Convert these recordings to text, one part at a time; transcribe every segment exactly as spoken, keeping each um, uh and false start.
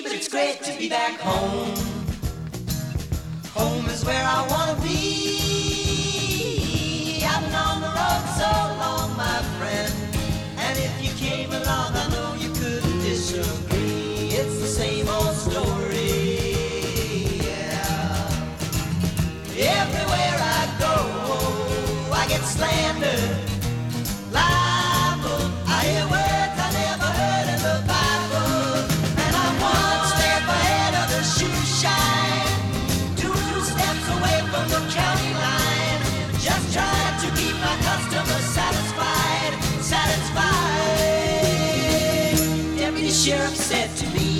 but it's great to be back home. Home is where I wanna be. I've been on the road so long, my friend, and if you came along, I know you couldn't disagree. It's the same old story, yeah. Everywhere I go, I get slandered, libel. I hear words I never heard in the Bible, and I once there by head of the shoe shine, two steps away from the county line, just trying to keep my customers satisfied, satisfied. Deputy Sheriff said to me,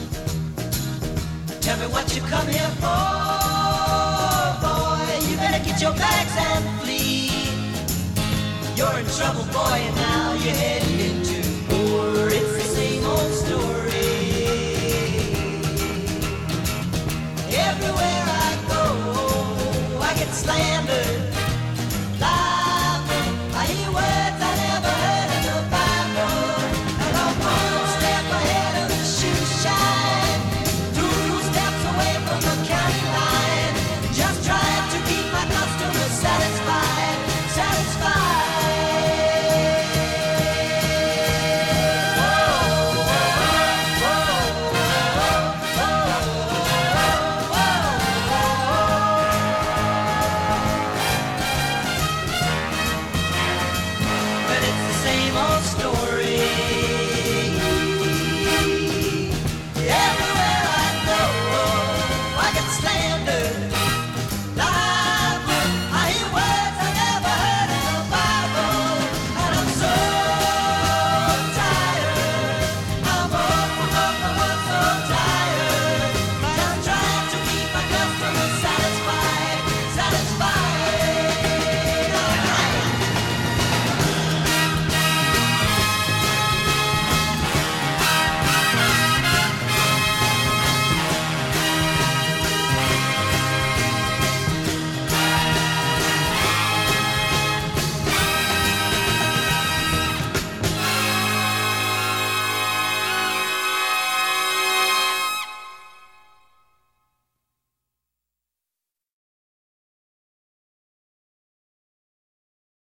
tell me what you come here for, boy. You better get your bags and flee. You're in trouble, boy, and now you're headed